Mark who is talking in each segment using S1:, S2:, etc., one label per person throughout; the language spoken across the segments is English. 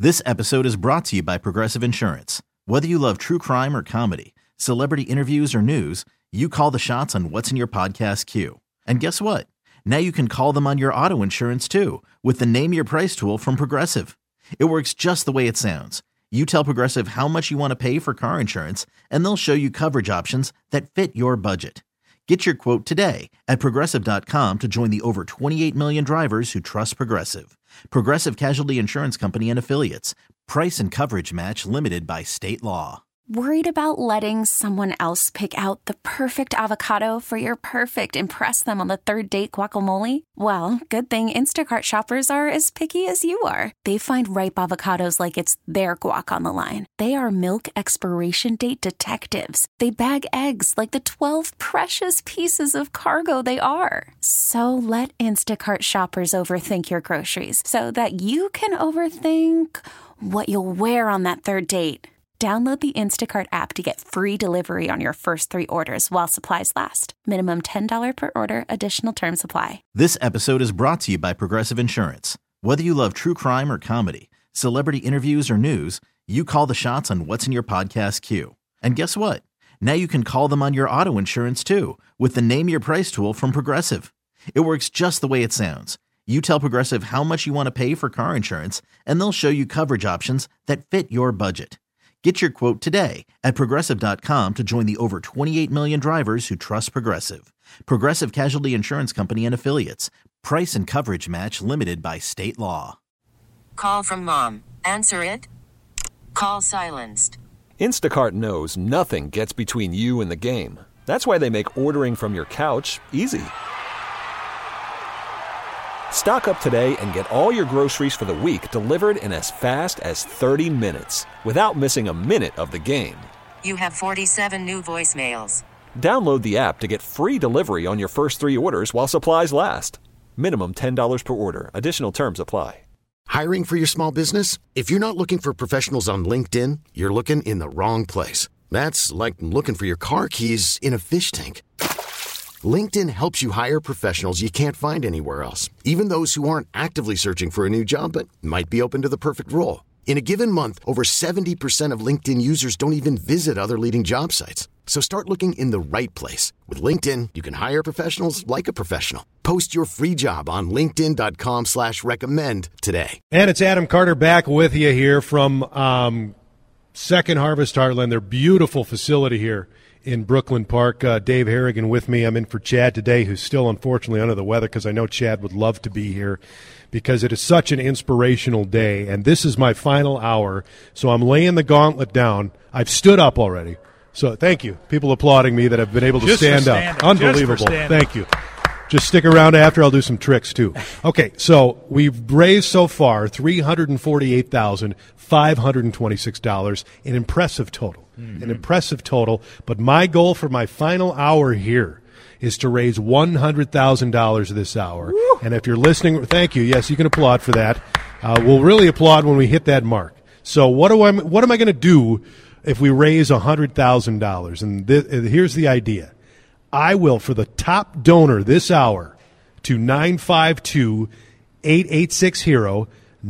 S1: This episode is brought to you by Progressive Insurance. Whether you love true crime or comedy, celebrity interviews or news, you call the shots on what's in your podcast queue. And guess what? Now you can call them on your auto insurance too with the Name Your Price tool from Progressive. It works just the way it sounds. You tell Progressive how much you want to pay for car insurance, and they'll show you coverage options that fit your budget. Get your quote today at Progressive.com to join the over 28 million drivers who trust Progressive. Progressive Casualty Insurance Company and Affiliates. Price and coverage match limited by state law.
S2: Worried about letting someone else pick out the perfect avocado for your perfect impress them on the third date guacamole? Well, good thing Instacart shoppers are as picky as you are. They find ripe avocados like it's their guac on the line. They are milk expiration date detectives. They bag eggs like the 12 precious pieces of cargo they are. So let Instacart shoppers overthink your groceries so that you can overthink what you'll wear on that third date. Download the Instacart app to get free delivery on your first 3 orders while supplies last. Minimum $10 per order. Additional terms apply.
S1: This episode is brought to you by Progressive Insurance. Whether you love true crime or comedy, celebrity interviews or news, you call the shots on what's in your podcast queue. And guess what? Now you can call them on your auto insurance too with the Name Your Price tool from Progressive. It works just the way it sounds. You tell Progressive how much you want to pay for car insurance, and they'll show you coverage options that fit your budget. Get your quote today at Progressive.com to join the over 28 million drivers who trust Progressive. Progressive Casualty Insurance Company and Affiliates. Price and coverage match limited by state law.
S3: Call from mom. Answer it. Call silenced.
S4: Instacart knows nothing gets between you and the game. That's why they make ordering from your couch easy. Stock up today and get all your groceries for the week delivered in as fast as 30 minutes without missing a minute of the game.
S3: You have 47 new voicemails.
S4: Download the app to get free delivery on your first 3 orders while supplies last. Minimum $10 per order. Additional terms apply.
S5: Hiring for your small business? If you're not looking for professionals on LinkedIn, you're looking in the wrong place. That's like looking for your car keys in a fish tank. LinkedIn helps you hire professionals you can't find anywhere else, even those who aren't actively searching for a new job but might be open to the perfect role. In a given month, over 70% of LinkedIn users don't even visit other leading job sites. So start looking in the right place. With LinkedIn, you can hire professionals like a professional. Post your free job on linkedin.com/recommend today.
S6: And it's Adam Carter back with you here from Second Harvest Heartland, their beautiful facility here in Brooklyn Park. Dave Harrigan with me. I'm in for Chad today, who's still unfortunately under the weather, because I know Chad would love to be here because it is such an inspirational day. And this is my final hour, so I'm laying the gauntlet down. I've stood up already. So thank you. People applauding me that have been able to stand up. Unbelievable. Thank you. Just stick around after. I'll do some tricks, too. Okay, so we've raised so far $348,526, an impressive total. An impressive total. But my goal for my final hour here is to raise $100,000 this hour. Woo! And if you're listening, thank you. Yes, you can applaud for that. We'll really applaud when we hit that mark. So what am I going to do if we raise $100,000? And here's the idea. I will, for the top donor this hour, to 952-886-HERO,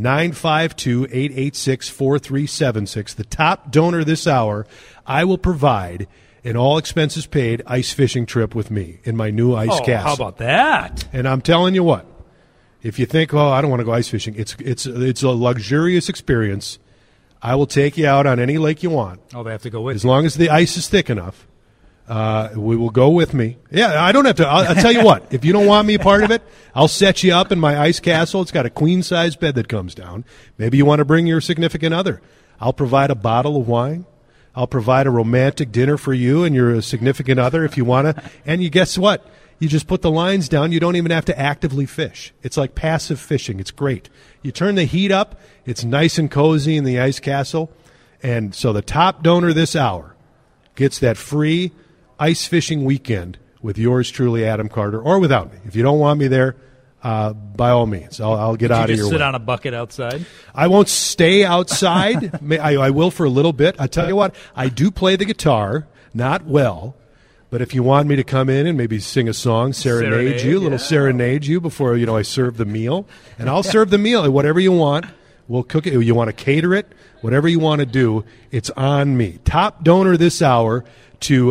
S6: 952-886-4376, the top donor this hour, I will provide an all-expenses-paid ice fishing trip with me in my new ice castle.
S7: How about that?
S6: And I'm telling you what, if you think, I don't want to go ice fishing, it's a luxurious experience. I will take you out on any lake you want.
S7: Oh, they have to go with you.
S6: As long as the ice is thick enough. We will go with me. Yeah, I don't have to. I'll tell you what. If you don't want me a part of it, I'll set you up in my ice castle. It's got a queen-size bed that comes down. Maybe you want to bring your significant other. I'll provide a bottle of wine. I'll provide a romantic dinner for you and your significant other if you want to. And you guess what? You just put the lines down. You don't even have to actively fish. It's like passive fishing. It's great. You turn the heat up. It's nice and cozy in the ice castle. And so the top donor this hour gets that free ice fishing weekend with yours truly, Adam Carter, or without me. If you don't want me there, by all means, I'll get out of your way.
S7: Just sit on a bucket outside?
S6: I won't stay outside. I will for a little bit. I tell you what, I do play the guitar, not well, but if you want me to come in and maybe sing a song, serenade you before I serve the meal, and I'll serve the meal, whatever you want. We'll cook it. You want to cater it, whatever you want to do, it's on me. Top donor this hour to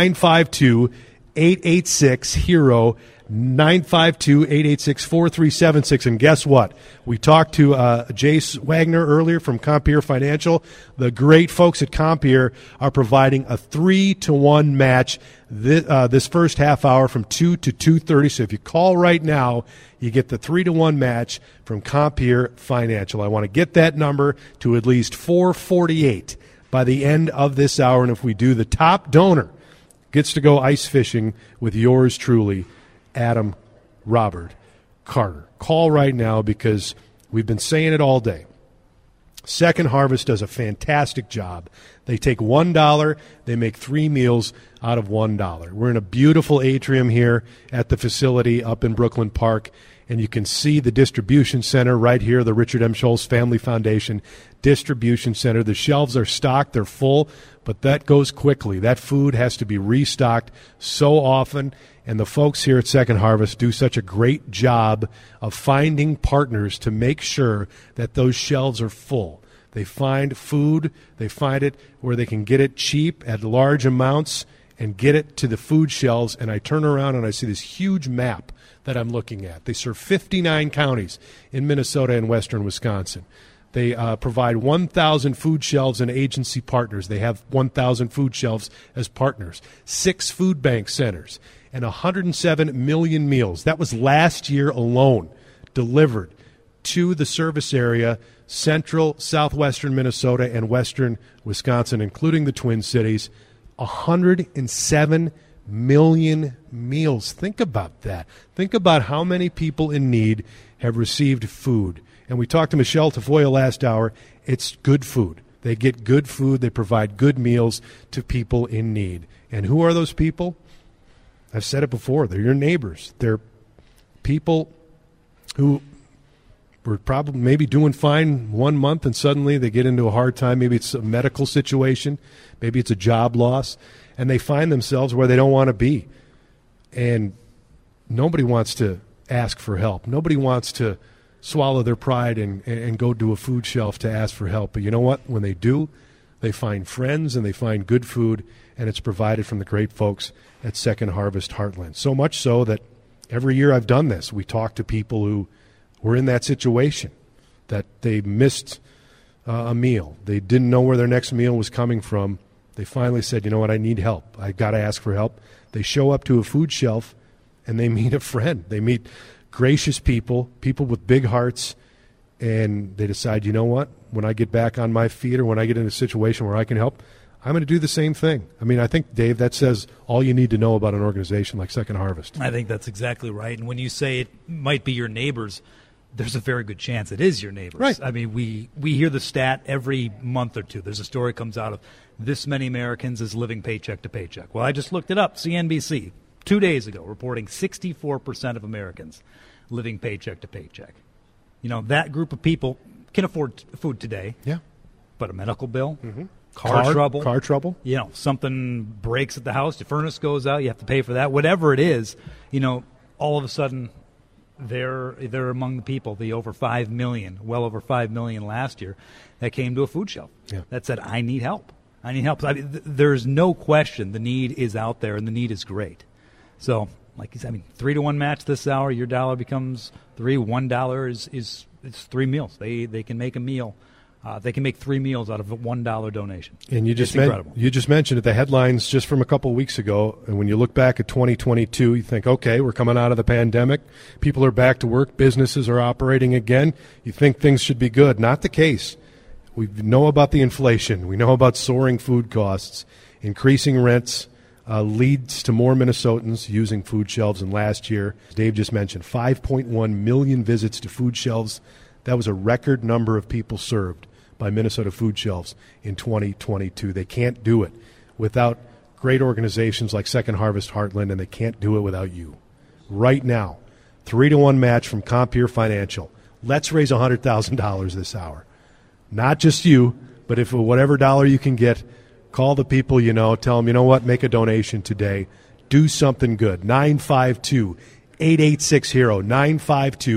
S6: 952-886-HERO, 952-886-4376. And guess what? We talked to Jace Wagner earlier from Compeer Financial. The great folks at Compeer are providing a 3-to-1 match this first half hour from 2 to 2:30. So if you call right now, you get the 3-to-1 match from Compeer Financial. I want to get that number to at least 448 by the end of this hour. And if we do, the top donor gets to go ice fishing with yours truly, Adam Robert Carter. Call right now because we've been saying it all day. Second Harvest does a fantastic job. They take $1, they make 3 meals out of $1. We're in a beautiful atrium here at the facility up in Brooklyn Park, and you can see the distribution center right here, the Richard M. Scholl's Family Foundation Distribution Center. The shelves are stocked, they're full, but that goes quickly. That food has to be restocked so often, and the folks here at Second Harvest do such a great job of finding partners to make sure that those shelves are full. They find food, they find it where they can get it cheap at large amounts and get it to the food shelves, and I turn around and I see this huge map that I'm looking at. They serve 59 counties in Minnesota and western Wisconsin. They provide 1,000 food shelves and agency partners. They have 1,000 food shelves as partners, 6 food bank centers, and 107 million meals. That was last year alone delivered to the service area, central, southwestern Minnesota, and western Wisconsin, including the Twin Cities. 107 million meals. Think about that. Think about how many people in need have received food. And we talked to Michelle Tafoya last hour. It's good food. They get good food. They provide good meals to people in need. And who are those people? I've said it before. They're your neighbors. They're people who were probably maybe doing fine 1 month and suddenly they get into a hard time. Maybe it's a medical situation. Maybe it's a job loss. And they find themselves where they don't want to be. And nobody wants to ask for help. Nobody wants to swallow their pride and go to a food shelf to ask for help. But you know what? When they do, they find friends and they find good food, and it's provided from the great folks at Second Harvest Heartland. So much so that every year I've done this, we talk to people who were in that situation, that they missed a meal. They didn't know where their next meal was coming from. They finally said, you know what, I need help. I got to ask for help. They show up to a food shelf, and they meet a friend. They meet gracious people, people with big hearts, and they decide, you know what, when I get back on my feet or when I get in a situation where I can help, I'm going to do the same thing. I mean, I think, Dave, that says all you need to know about an organization like Second Harvest.
S7: I think that's exactly right. And when you say it might be your neighbors, there's a very good chance it is your neighbors.
S6: Right.
S7: I mean, we hear the stat every month or two. There's a story comes out of this many Americans is living paycheck to paycheck. Well, I just looked it up. CNBC, 2 days ago, reporting 64% of Americans living paycheck to paycheck. You know, that group of people can afford food today.
S6: Yeah.
S7: But a medical bill,
S6: Car
S7: trouble, you know, something breaks at the house, your furnace goes out, you have to pay for that, whatever it is, you know, all of a sudden they're among the people, the over 5 million, well over 5 million last year, that came to a food shelf that said, I need help. I need help. I mean, there's no question the need is out there, and the need is great. So, like you said, I mean, 3-to-1 match this hour, your dollar becomes $3. $1 is 3 meals. They can make a meal. They can make 3 meals out of a $1 donation.
S6: And you just
S7: incredible.
S6: You just mentioned it, the headlines just from a couple of weeks ago. And when you look back at 2022, you think, okay, we're coming out of the pandemic. People are back to work. Businesses are operating again. You think things should be good. Not the case. We know about the inflation. We know about soaring food costs. Increasing rents leads to more Minnesotans using food shelves. And last year, Dave just mentioned, 5.1 million visits to food shelves. That was a record number of people served by Minnesota food shelves in 2022. They can't do it without great organizations like Second Harvest Heartland, and they can't do it without you. Right now, 3-to-1 match from Compeer Financial. Let's raise $100,000 this hour. Not just you, but if whatever dollar you can get, call the people you know, tell them, you know what, make a donation today. Do something good. 952-886-HERO,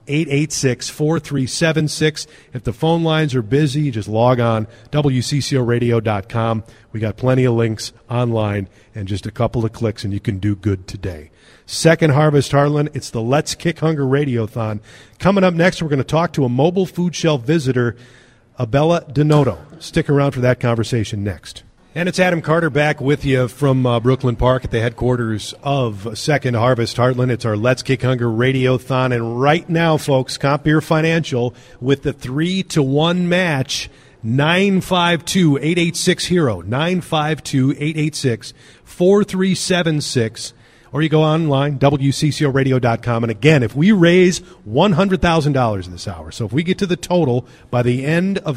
S6: 888-886-4376. If the phone lines are busy, just log on, WCCOradio.com. We got plenty of links online and just a couple of clicks, and you can do good today. Second Harvest Heartland, it's the Let's Kick Hunger Radiothon. Coming up next, we're going to talk to a mobile food shelf visitor, Abella Donato. Stick around for that conversation next. And it's Adam Carter back with you from Brooklyn Park at the headquarters of Second Harvest Heartland. It's our Let's Kick Hunger Radiothon. And right now, folks, Compeer Financial with the 3-1 match, 952-886-HERO, 952-886-4376. Or you go online, WCCOradio.com. And again, if we raise $100,000 this hour, so if we get to the total by the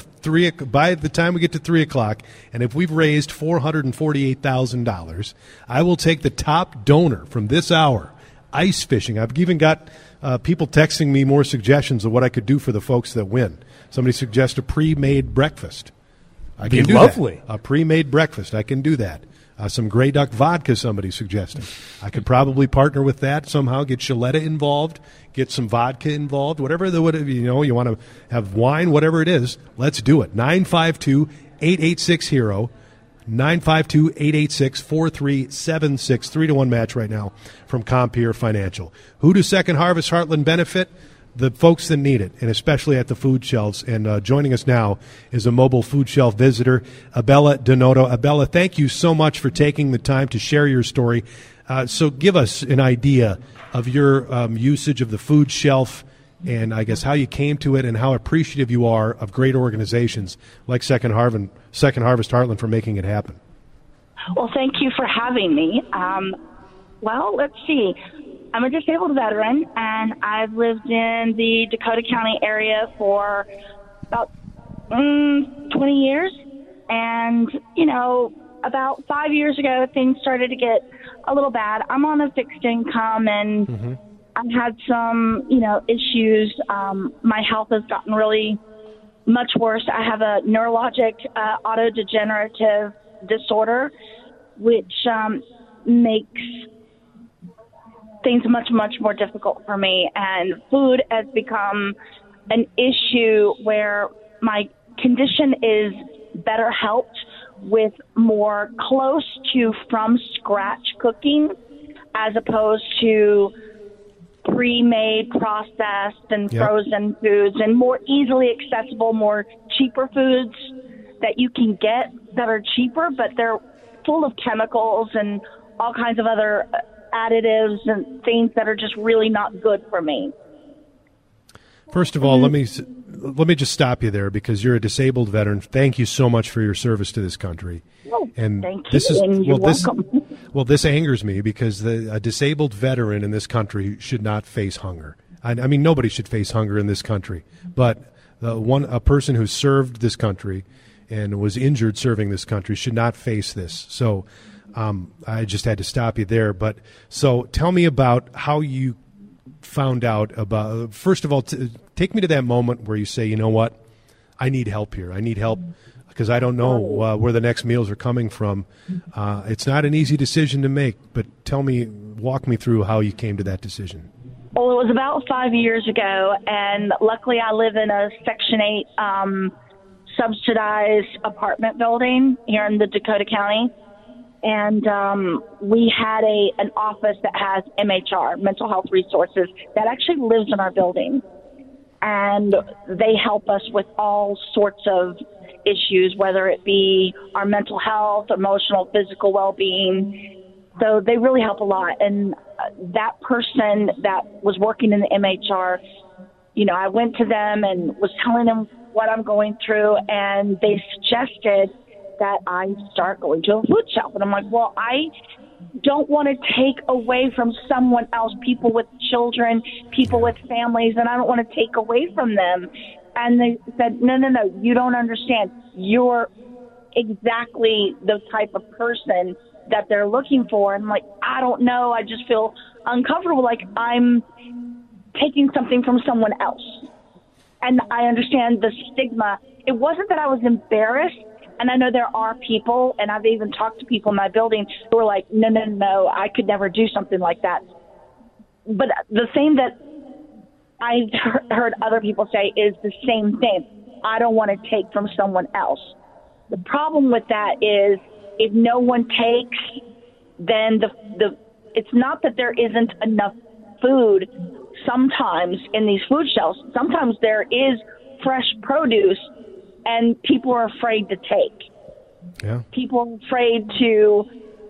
S6: time we get to 3 o'clock, and if we've raised $448,000, I will take the top donor from this hour, ice fishing. I've even got people texting me more suggestions of what I could do for the folks that win. Somebody suggests a pre-made breakfast. I can do
S7: lovely.
S6: That. A pre-made breakfast. I can do that. Some Grey Duck vodka somebody's suggesting. I could probably partner with that somehow, get Shaletta involved, get some vodka involved, whatever you want to have wine, whatever it is, let's do it. 952-886-HERO, 952-886-4376, 3-1 match right now from Compeer Financial. Who does Second Harvest Heartland benefit? The folks that need it, and especially at the food shelves. And joining us now is a mobile food shelf visitor, Abella Donato. Abella, thank you so much for taking the time to share your story. So give us an idea of your usage of the food shelf and I guess how you came to it and how appreciative you are of great organizations like Second Harvest Heartland for making it happen.
S8: Well, thank you for having me. Well, let's see. I'm a disabled veteran, and I've lived in the Dakota County area for about 20 years. And, about 5 years ago, things started to get a little bad. I'm on a fixed income, and I've had some, issues. My health has gotten really much worse. I have a neurologic autodegenerative disorder, which makes things much, much more difficult for me. And food has become an issue where my condition is better helped with more close to from scratch cooking as opposed to pre-made, processed, and frozen foods, and more easily accessible, more cheaper foods that you can get that are cheaper, but they're full of chemicals and all kinds of other additives and things that are just really not good for me.
S6: First of all, let me just stop you there because you're a disabled veteran. Thank you so much for your service to this country.
S8: Oh,
S6: and
S8: thank
S6: this
S8: you.
S6: is
S8: And you're welcome.
S6: This angers me because a disabled veteran in this country should not face hunger. I mean, nobody should face hunger in this country, but a person who served this country and was injured serving this country should not face this. So I just had to stop you there. But so tell me about how you found out about, first of all, take me to that moment where you say, you know what, I need help here. I need help because I don't know where the next meals are coming from. It's not an easy decision to make, but walk me through how you came to that decision.
S8: Well, it was about 5 years ago, and luckily I live in a Section 8 subsidized apartment building here in the Dakota County. And we had an office that has MHR, Mental Health Resources, that actually lives in our building. And they help us with all sorts of issues, whether it be our mental health, emotional, physical well-being. So they really help a lot. And that person that was working in the MHR, I went to them and was telling them what I'm going through, and they suggested that I start going to a food shelf. And I'm like, well, I don't want to take away from someone else, people with children, people with families, and I don't want to take away from them. And they said, no, you don't understand. You're exactly the type of person that they're looking for. And I'm like, I don't know. I just feel uncomfortable, like I'm taking something from someone else. And I understand the stigma. It wasn't that I was embarrassed. And I know there are people, and I've even talked to people in my building who are like, no, I could never do something like that. But the thing that I've heard other people say is the same thing. I don't want to take from someone else. The problem with that is if no one takes, then it's not that there isn't enough food sometimes in these food shelves. Sometimes there is fresh produce and people are afraid to take.
S6: Yeah.
S8: People are afraid to,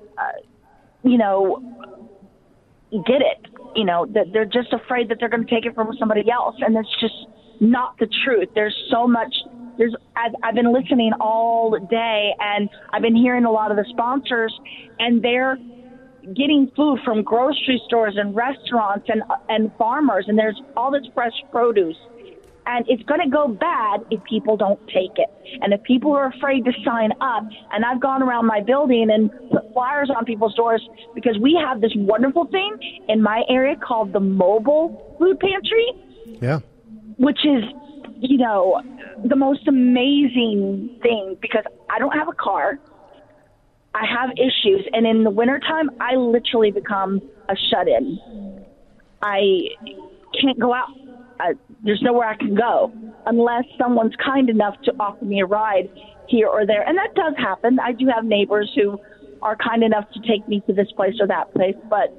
S8: get it. That they're just afraid that they're going to take it from somebody else. And that's just not the truth. There's so much. I've been listening all day, and I've been hearing a lot of the sponsors, and they're getting food from grocery stores and restaurants and farmers, and there's all this fresh produce. And it's going to go bad if people don't take it. And if people are afraid to sign up, and I've gone around my building and put flyers on people's doors because we have this wonderful thing in my area called the mobile food pantry.
S6: Yeah.
S8: Which is, the most amazing thing because I don't have a car. I have issues. And in the wintertime, I literally become a shut-in. I can't go out. There's nowhere I can go unless someone's kind enough to offer me a ride here or there. And that does happen. I do have neighbors who are kind enough to take me to this place or that place. But,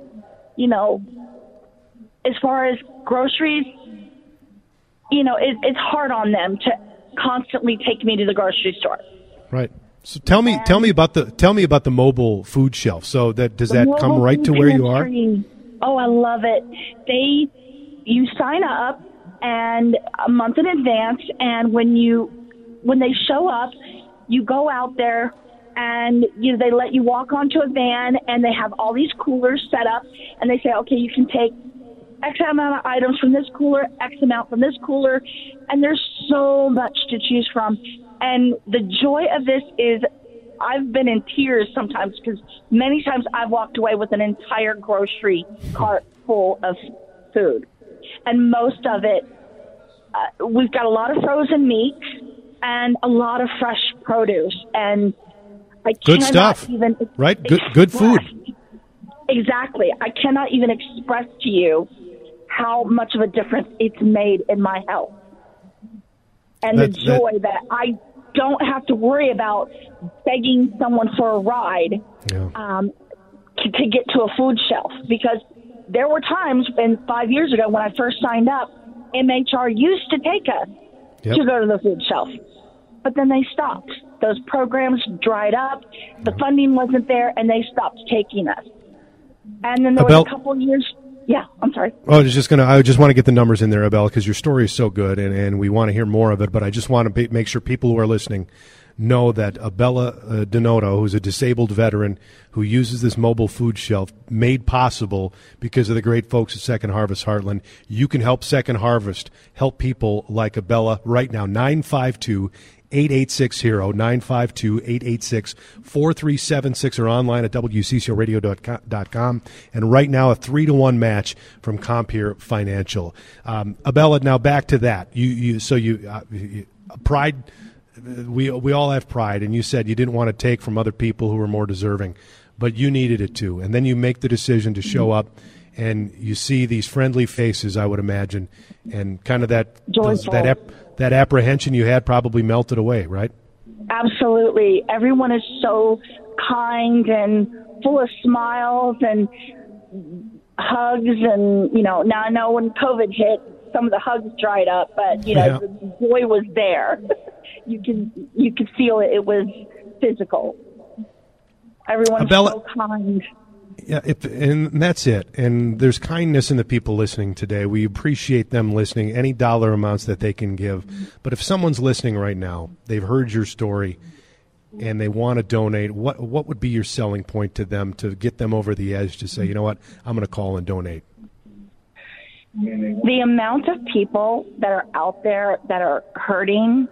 S8: as far as groceries, it's hard on them to constantly take me to the grocery store.
S6: Right. So tell me about the mobile food shelf. So does that come right to where you are?
S8: Oh, I love it. You sign up and a month in advance, and when they show up, you go out there and they let you walk onto a van, and they have all these coolers set up, and they say, okay, you can take X amount of items from this cooler, X amount from this cooler, and there's so much to choose from. And the joy of this is I've been in tears sometimes because many times I've walked away with an entire grocery cart full of food. And most of it, we've got a lot of frozen meat and a lot of fresh produce. And I
S6: good stuff, right? Good food.
S8: Exactly. I cannot even express to you how much of a difference it's made in my health. And the joy that I don't have to worry about begging someone for a ride to get to a food shelf. Because there were times 5 years ago when I first signed up, MHR used to take us to go to the food shelf. But then they stopped. Those programs dried up, the funding wasn't there, and they stopped taking us. And then there was a couple of years. Yeah, I'm sorry.
S6: I just want to get the numbers in there, Abella, because your story is so good, and we want to hear more of it. But I just want to make sure people who are listening know that Abella Denoto, who's a disabled veteran who uses this mobile food shelf, made possible because of the great folks at Second Harvest Heartland. You can help Second Harvest help people like Abella right now. 952-8860, 952-886-4376, or online at WCCORadio.com. And right now, a 3-to-1 match from Compeer Financial. Abella, now back to that. Pride. We all have pride, and you said you didn't want to take from other people who were more deserving, but you needed it too. And then you make the decision to show up, and you see these friendly faces, I would imagine, and kind of that apprehension you had probably melted away, right?
S8: Absolutely. Everyone is so kind and full of smiles and hugs, and now I know when COVID hit, some of the hugs dried up, but the joy was there. You could feel it. It was physical. Everyone's so kind.
S6: Yeah, and that's it. And there's kindness in the people listening today. We appreciate them listening, any dollar amounts that they can give. But if someone's listening right now, they've heard your story, and they want to donate, what would be your selling point to them to get them over the edge to say, you know what, I'm going to call and donate?
S8: The amount of people that are out there that are hurting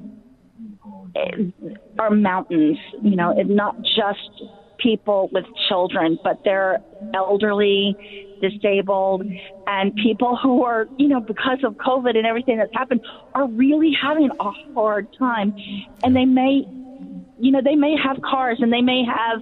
S8: are mountains. It's not just people with children, but they're elderly, disabled, and people who are, because of COVID and everything that's happened, are really having a hard time. And they may have cars, and they may have,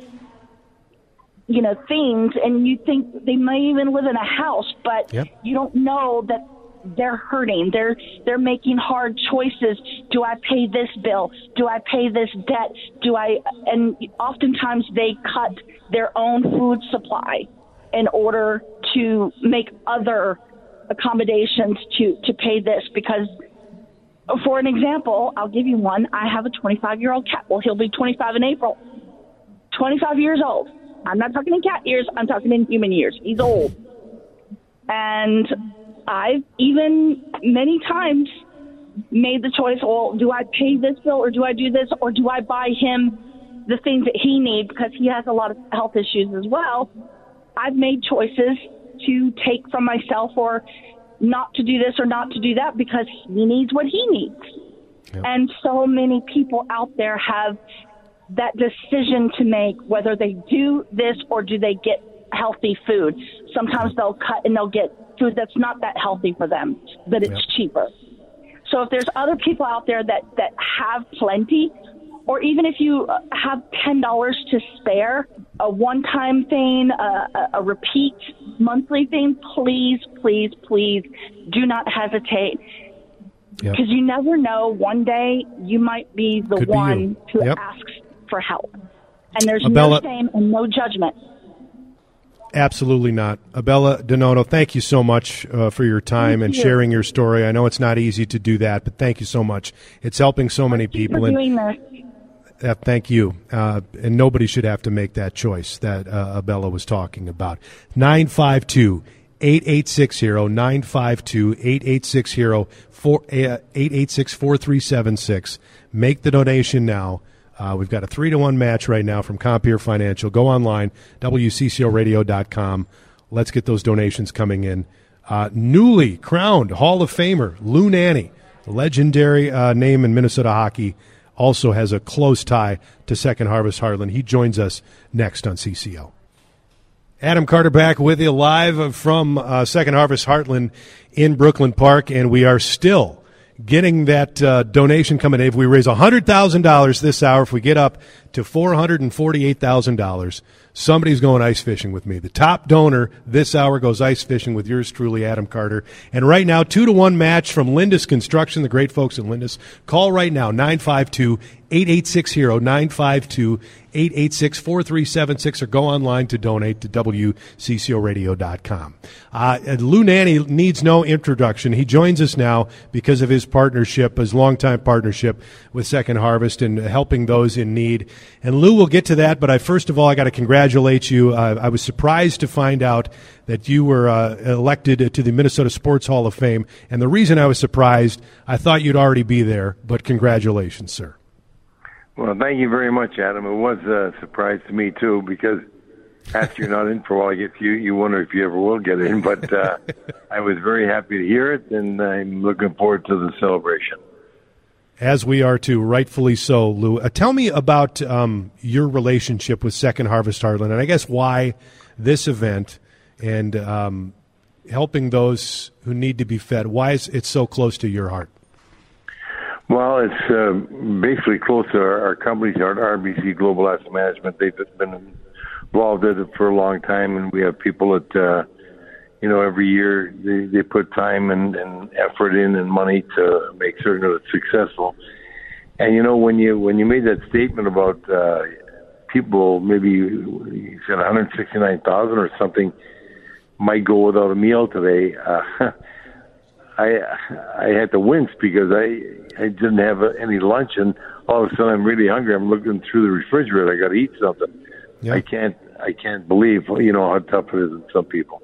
S8: things, and you think they may even live in a house, but you don't know that they're hurting. They're making hard choices. Do I pay this bill? Do I pay this debt? And oftentimes they cut their own food supply in order to make other accommodations to pay this. Because, for an example, I'll give you one. I have a 25-year-old cat. Well, he'll be 25 in April. 25 years old. I'm not talking in cat years. I'm talking in human years. He's old. And I've even many times made the choice, well, do I pay this bill or do I do this, or do I buy him the things that he needs because he has a lot of health issues as well? I've made choices to take from myself or not to do this or not to do that because he needs what he needs. Yep. And so many people out there have that decision to make, whether they do this or do they get healthy food. Sometimes they'll cut and they'll get food that's not that healthy for them, but it's cheaper. So if there's other people out there that have plenty, or even if you have $10 to spare, a one-time thing, a repeat monthly thing, please, please, please do not hesitate. Because you never know, one day you might be the one who asks for help. And there's no shame and no judgment.
S6: Absolutely not. Abella Donato, thank you so much for your time and sharing your story. I know it's not easy to do that, but thank you so much. It's helping so many people.
S8: Thank you for doing this.
S6: Thank you. And nobody should have to make that choice that Abella was talking about. 952-8860, 952-8860-886-4376. Make the donation now. We've got a 3-to-1 match right now from Compeer Financial. Go online, WCCOradio.com. Let's get those donations coming in. Newly crowned Hall of Famer Lou Nanne, a legendary name in Minnesota hockey, also has a close tie to Second Harvest Heartland. He joins us next on CCO. Adam Carter back with you live from Second Harvest Heartland in Brooklyn Park, and we are still getting that donation coming in. If we raise $100,000 this hour, if we get up to $448,000, somebody's going ice fishing with me. The top donor this hour goes ice fishing with yours truly, Adam Carter. And right now, 2-to-1 match from Lindus Construction, the great folks at Lindus. Call right now, 952-8860, 952-886-4376, or go online to donate to WCCOradio.com. Lou Nanne needs no introduction. He joins us now because of his partnership, his longtime partnership with Second Harvest and helping those in need. And Lou, we'll get to that, but first of all, I got to congratulate you. I was surprised to find out that you were elected to the Minnesota Sports Hall of Fame. And the reason I was surprised, I thought you'd already be there, but congratulations, sir.
S9: Well, thank you very much, Adam. It was a surprise to me, too, because after you're not in for a while, I guess you wonder if you ever will get in. But I was very happy to hear it, and I'm looking forward to the celebration.
S6: As we are, too, rightfully so, Lou. Tell me about your relationship with Second Harvest Heartland, and I guess why this event and helping those who need to be fed, why is it so close to your heart?
S9: Well, it's basically close to our company, our RBC Global Asset Management. They've been involved in it for a long time, and we have people that, every year they put time and effort in and money to make certain that it's successful. And, when you made that statement about people, maybe you said 169,000 or something, might go without a meal today, I had to wince because I didn't have any lunch, and all of a sudden I'm really hungry. I'm looking through the refrigerator. I got to eat something. Yeah. I can't believe how tough it is in some people.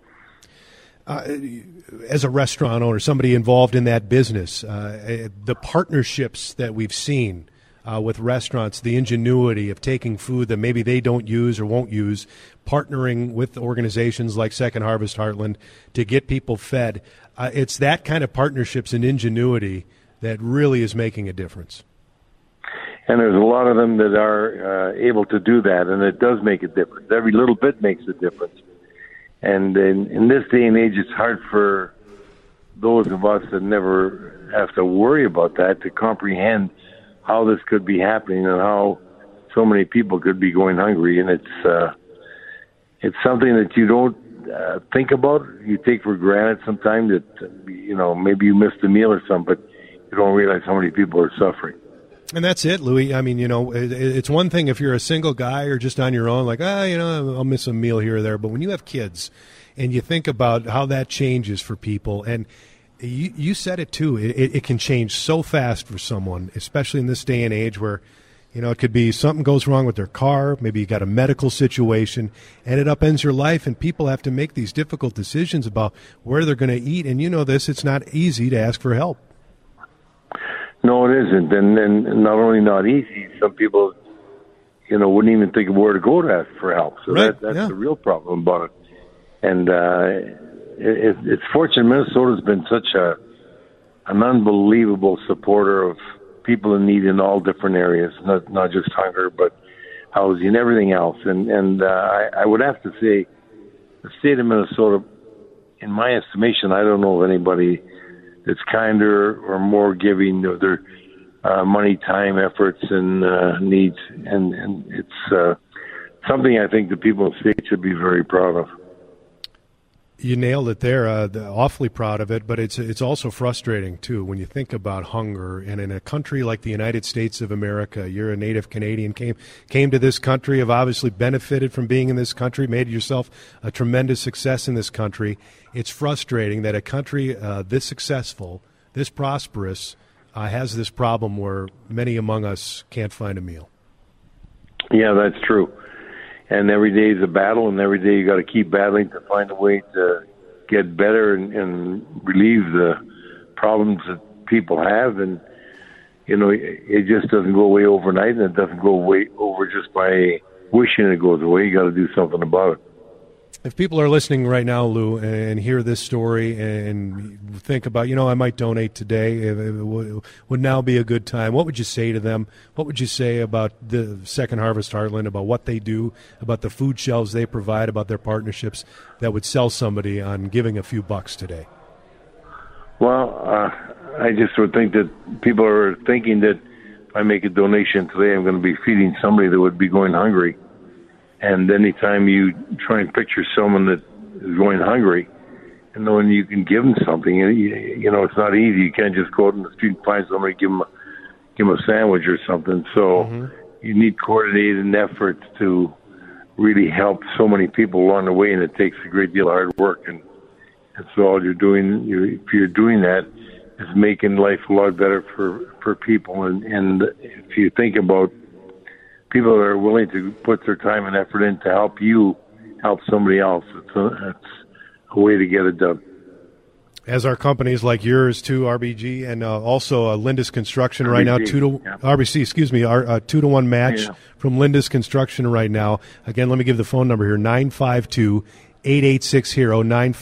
S6: As a restaurant owner, somebody involved in that business, the partnerships that we've seen with restaurants, the ingenuity of taking food that maybe they don't use or won't use, partnering with organizations like Second Harvest Heartland to get people fed. It's that kind of partnerships and ingenuity that really is making a difference.
S9: And there's a lot of them that are able to do that, and it does make a difference. Every little bit makes a difference. And in this day and age, it's hard for those of us that never have to worry about that to comprehend how this could be happening and how so many people could be going hungry. And it's something that you don't think about. You take for granted sometimes that, maybe you missed a meal or something, but you don't realize how many people are suffering.
S6: And that's it, Louis. I mean, it's one thing if you're a single guy or just on your own, like, I'll miss a meal here or there. But when you have kids and you think about how that changes for people, and you said it too, it can change so fast for someone, especially in this day and age where, it could be something goes wrong with their car, maybe you got a medical situation, and it upends your life, and people have to make these difficult decisions about where they're going to eat. And it's not easy to ask for help.
S9: No, it isn't, and not only not easy, some people, wouldn't even think of where to go to ask for help. So
S6: right.
S9: that's the real problem about it. And it's fortunate Minnesota's been such an unbelievable supporter of people in need in all different areas, not just hunger, but housing, everything else. And I would have to say, the state of Minnesota, in my estimation, I don't know of anybody that's kinder or more giving of their money, time, efforts, and needs. And it's something I think the people of the state should be very proud of.
S6: You nailed it there. Awfully proud of it, but it's also frustrating, too, when you think about hunger. And in a country like the United States of America, you're a native Canadian, came to this country, have obviously benefited from being in this country, made yourself a tremendous success in this country. It's frustrating that a country this successful, this prosperous, has this problem where many among us can't find a meal.
S9: Yeah, that's true. And every day is a battle, and every day you got to keep battling to find a way to get better and relieve the problems that people have. And, it just doesn't go away overnight, and it doesn't go away over just by wishing it goes away. You got to do something about it.
S6: If people are listening right now, Lou, and hear this story and think about, I might donate today, it would now be a good time, what would you say to them? What would you say about the Second Harvest Heartland, about what they do, about the food shelves they provide, about their partnerships that would sell somebody on giving a few bucks today?
S9: Well, I just would think that people are thinking that if I make a donation today, I'm going to be feeding somebody that would be going hungry. And anytime you try and picture someone that is going hungry, and knowing you can give them something, it's not easy. You can't just go out in the street and find somebody, give them a sandwich or something. So you need coordinated efforts to really help so many people along the way, and it takes a great deal of hard work. And so all you're doing, if you're doing that, is making life a lot better for people. And if you think about people that are willing to put their time and effort in to help you help somebody else, it's a way to get it done.
S6: As are companies like yours too, RBG, and also Lindus Construction RBG, right now, our 2-to-1 match from Lindus Construction right now. Again, let me give the phone number here, 952-8860,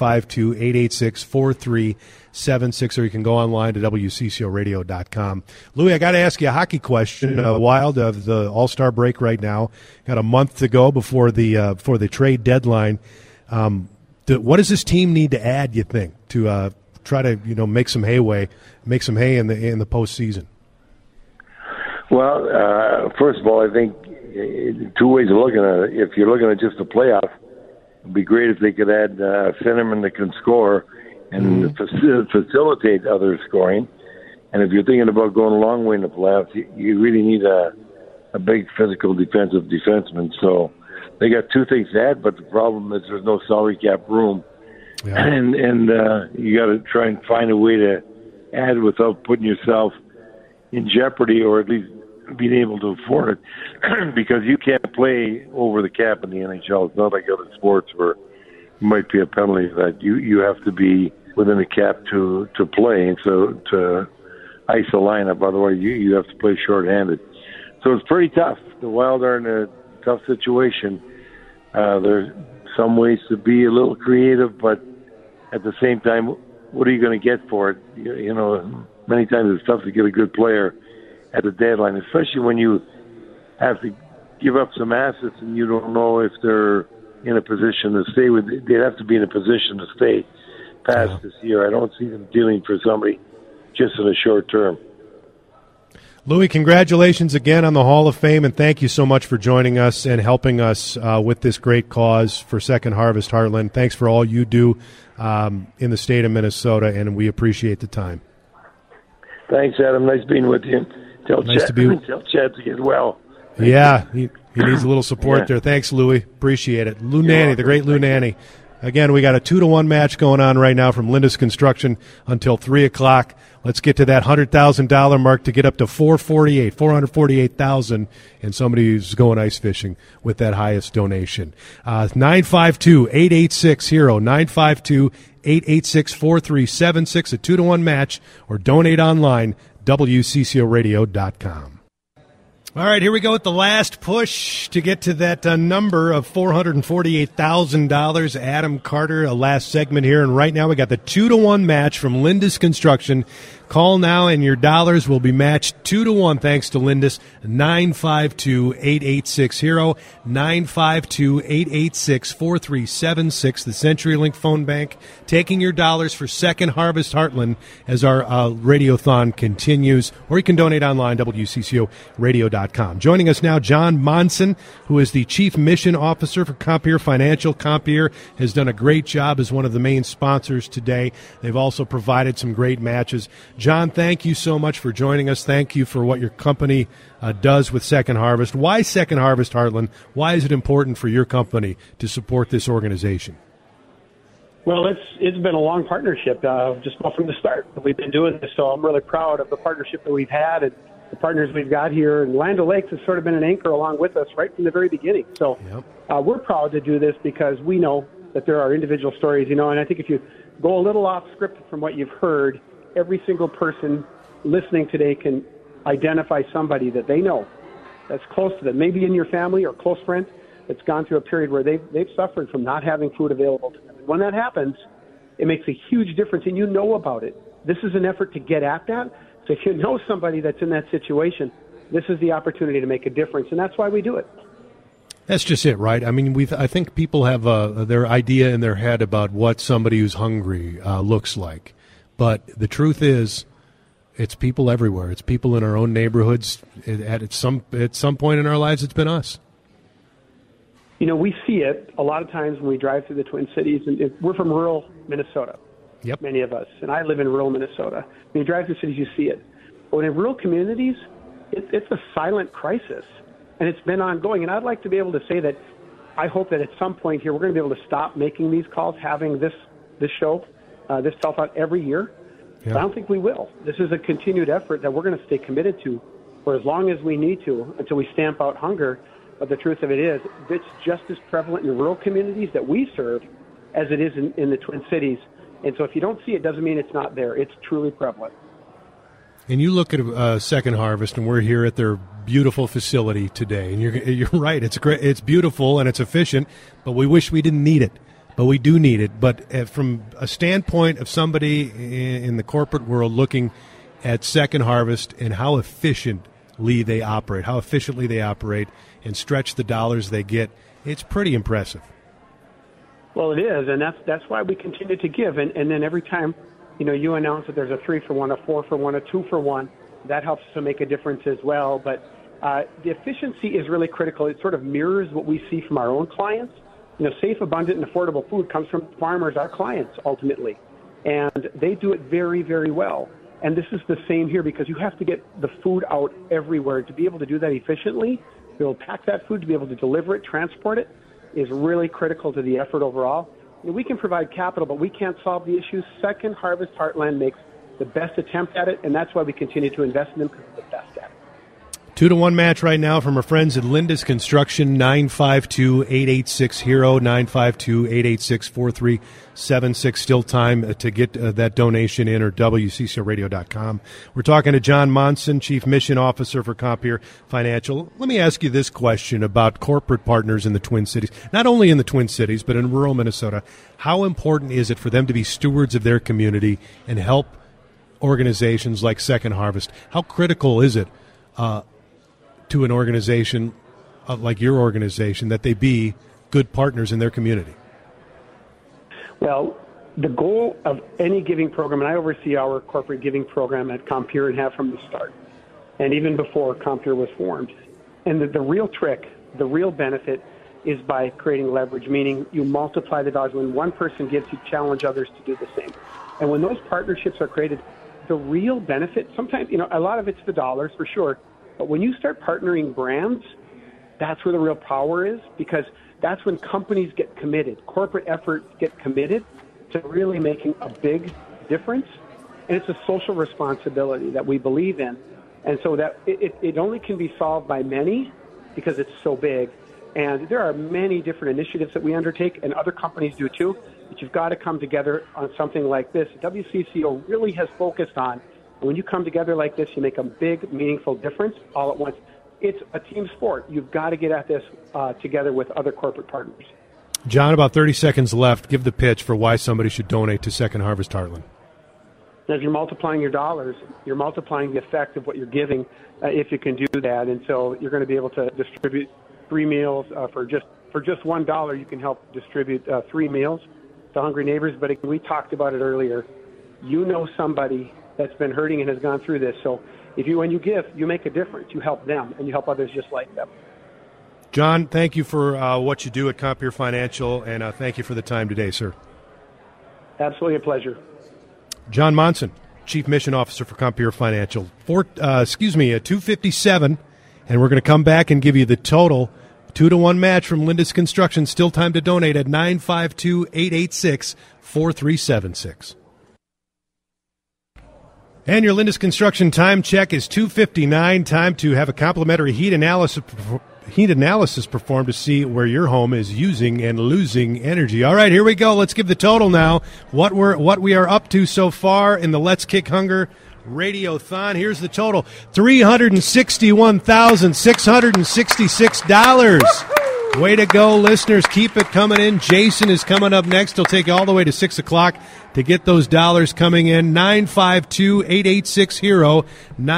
S6: 952-886-4376, or you can go online to WCCOradio.com. Louis, I got to ask you a hockey question. Wild of the All-Star break right now. Got a month to go before the trade deadline. What does this team need to add, you think, to try to make some hay in the postseason?
S9: Well, first of all, I think two ways of looking at it. If you're looking at just the playoff, it'd be great if they could add centermen that can score and facilitate other scoring. And if you're thinking about going a long way in the playoffs, you really need a big physical defensive defenseman. So they got two things to add, but the problem is there's no salary cap room. Yeah. And you got to try and find a way to add without putting yourself in jeopardy, or at least being able to afford it, because you can't play over the cap in the NHL. It's not like other sports where it might be a penalty that you have to be within the cap to play, and so to ice a lineup. Otherwise, you have to play shorthanded. So it's pretty tough. The Wild are in a tough situation. There's some ways to be a little creative, but at the same time, what are you going to get for it? Many times it's tough to get a good player at the deadline, especially when you have to give up some assets and you don't know if they're in a position to stay with. They'd have to be in a position to stay past this year. I don't see them dealing for somebody just in the short term.
S6: Louis, congratulations again on the Hall of Fame, and thank you so much for joining us and helping us with this great cause for Second Harvest Heartland. Thanks for all you do in the state of Minnesota, and we appreciate the time.
S10: Thanks, Adam. Nice being with you. Tell Chad to get well.
S6: Yeah, he needs a little support there. Thanks, Louis. Appreciate it. Lou Nanny, the great Lou Nanny. Again, we got a 2-to-1 match going on right now from Lindus Construction until 3 o'clock. Let's get to that $100,000 mark to get up to $448,000, and somebody who's going ice fishing with that highest donation. 952-886-HERO, 952-886-4376, a 2-to-1 match, or donate online, WCCOradio.com. All right, here we go with the last push to get to that number of $448,000. Adam Carter, a last segment here, and right now we got the 2-to-1 match from Lindus Construction. Call now, and your dollars will be matched 2-to-1 thanks to Lindus. 952-886-HERO, 952-886-4376. The CenturyLink phone bank taking your dollars for Second Harvest Heartland as our radiothon continues. Or you can donate online, WCCOradio.com. Joining us now, John Monson, who is the Chief Mission Officer for Compeer Financial. Compeer has done a great job as one of the main sponsors today. They've also provided some great matches. John, thank you so much for joining us. Thank you for what your company does with Second Harvest. Why Second Harvest Heartland? Why is it important for your company to support this organization?
S11: Well, it's been a long partnership, just from the start that we've been doing this. So I'm really proud of the partnership that we've had and the partners we've got here. And Land O'Lakes has sort of been an anchor along with us right from the very beginning. So we're proud to do this because we know that there are individual stories, and I think if you go a little off script from what you've heard, every single person listening today can identify somebody that they know that's close to them, maybe in your family or close friend that's gone through a period where they've suffered from not having food available to them. And when that happens, it makes a huge difference, and you know about it. This is an effort to get at that. So if you know somebody that's in that situation, this is the opportunity to make a difference, and that's why we do it.
S6: That's just it, right? I mean, I think people have their idea in their head about what somebody who's hungry looks like. But the truth is, it's people everywhere. It's people in our own neighborhoods. At some point in our lives, it's been us.
S11: We see it a lot of times when we drive through the Twin Cities, and we're from rural Minnesota, many of us, and I live in rural Minnesota. When you drive through cities, you see it. But in rural communities, it's a silent crisis, and it's been ongoing. And I'd like to be able to say that I hope that at some point here we're going to be able to stop making these calls, having this show, this telethon every year. But I don't think we will. This is a continued effort that we're going to stay committed to for as long as we need to until we stamp out hunger. But the truth of it is, it's just as prevalent in rural communities that we serve as it is in the Twin Cities. And so if you don't see it, doesn't mean it's not there. It's truly prevalent.
S6: And you look at Second Harvest, and we're here at their beautiful facility today. And you're right. It's great. It's beautiful and it's efficient, but we wish we didn't need it. But we do need it. But from a standpoint of somebody in the corporate world looking at Second Harvest and how efficiently they operate, and stretch the dollars they get, it's pretty impressive.
S11: Well, it is, and that's why we continue to give. And then every time, you announce that there's a 3-for-1, a 4-for-1, a 2-for-1, that helps to make a difference as well. But the efficiency is really critical. It sort of mirrors what we see from our own clients. Safe, abundant, and affordable food comes from farmers, our clients, ultimately. And they do it very, very well. And this is the same here because you have to get the food out everywhere. To be able to do that efficiently, to be able to pack that food, to be able to deliver it, transport it, is really critical to the effort overall. We can provide capital, but we can't solve the issues. Second Harvest Heartland makes the best attempt at it, and that's why we continue to invest in them because they're the best at it.
S6: 2-to-1 match right now from our friends at Lindus Construction, 952-886-HERO, 952-886-4376. Still time to get that donation in, or WCCOradio.com. We're talking to John Monson, Chief Mission Officer for Compeer Financial. Let me ask you this question about corporate partners in the Twin Cities. Not only in the Twin Cities, but in rural Minnesota. How important is it for them to be stewards of their community and help organizations like Second Harvest? How critical is it to an organization like your organization that they be good partners in their community?
S11: Well, the goal of any giving program, and I oversee our corporate giving program at Compeer and have from the start, and even before CompTIA was formed. And the real trick, the real benefit is by creating leverage, meaning you multiply the dollars. When one person gives, you challenge others to do the same. And when those partnerships are created, the real benefit, sometimes, a lot of it's the dollars for sure, but when you start partnering brands, that's where the real power is, because that's when companies get committed, corporate efforts get committed to really making a big difference. And it's a social responsibility that we believe in. And so that it only can be solved by many because it's so big. And there are many different initiatives that we undertake, and other companies do too, but you've got to come together on something like this. WCCO really has focused on, when you come together like this, you make a big, meaningful difference all at once. It's a team sport. You've got to get at this together with other corporate partners.
S6: John, about 30 seconds left. Give the pitch for why somebody should donate to Second Harvest Heartland.
S11: As you're multiplying your dollars, you're multiplying the effect of what you're giving if you can do that. And so you're going to be able to distribute 3 meals for just $1. You can help distribute 3 meals to hungry neighbors. But we talked about it earlier. You know somebody that's been hurting and has gone through this. So when you give, you make a difference. You help them, and you help others just like them.
S6: John, thank you for what you do at CompTIA Financial, and thank you for the time today, sir.
S11: Absolutely a pleasure.
S6: John Monson, Chief Mission Officer for CompTIA Financial. 2:57, and we're going to come back and give you the total 2-to-1 match from Lindus Construction. Still time to donate at 952-886-4376. And your Lindus Construction time check is 2:59. Time to have a complimentary heat analysis performed to see where your home is using and losing energy. All right, here we go. Let's give the total now. What we are up to so far in the Let's Kick Hunger Radiothon. Here's the total: $361,666. Way to go, listeners. Keep it coming in. Jason is coming up next. He'll take you all the way to 6 o'clock to get those dollars coming in. 952-886-HERO,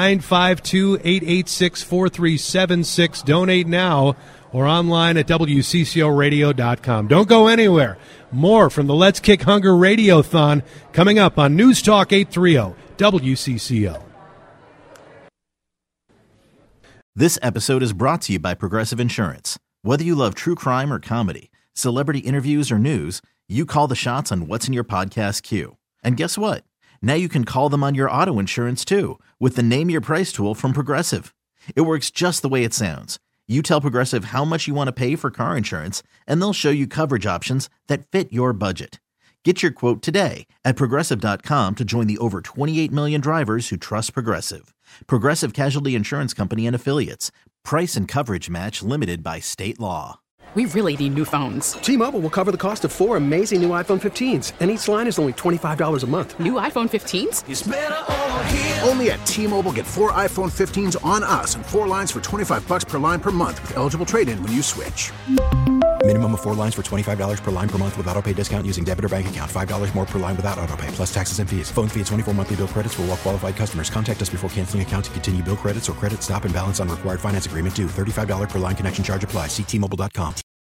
S6: 952-886-4376. Donate now or online at WCCOradio.com. Don't go anywhere. More from the Let's Kick Hunger Radiothon coming up on News Talk 830 WCCO.
S1: This episode is brought to you by Progressive Insurance. Whether you love true crime or comedy, celebrity interviews or news, you call the shots on what's in your podcast queue. And guess what? Now you can call them on your auto insurance too with the Name Your Price tool from Progressive. It works just the way it sounds. You tell Progressive how much you want to pay for car insurance, and they'll show you coverage options that fit your budget. Get your quote today at Progressive.com to join the over 28 million drivers who trust Progressive. Progressive Casualty Insurance Company and Affiliates. Price and coverage match limited by state law.
S12: We really need new phones.
S13: T-Mobile will cover the cost of 4 amazing new iPhone 15s, and each line is only $25 a month.
S12: New iPhone 15s?
S14: It's better over here. Only at T-Mobile, get 4 iPhone 15s on us and 4 lines for $25 per line per month with eligible trade-in when you switch.
S15: Minimum of 4 lines for $25 per line per month with autopay discount using debit or bank account. $5 more per line without autopay, plus taxes and fees. Phone fee at 24 monthly bill credits for well-qualified customers. Contact us before canceling account to continue bill credits or credit stop and balance on required finance agreement due. $35 per line connection charge applies. See T-Mobile.com.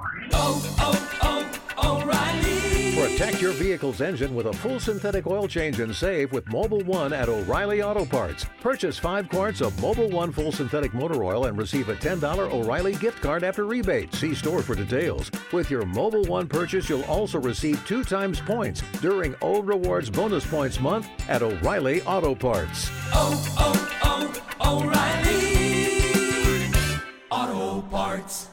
S16: O'Reilly. Protect your vehicle's engine with a full synthetic oil change and save with Mobil 1 at O'Reilly Auto Parts. Purchase 5 quarts of Mobil 1 full synthetic motor oil and receive a $10 O'Reilly gift card after rebate. See store for details. With your Mobil 1 purchase, you'll also receive 2 times points during O Rewards Bonus Points Month at O'Reilly Auto Parts.
S14: O'Reilly Auto Parts.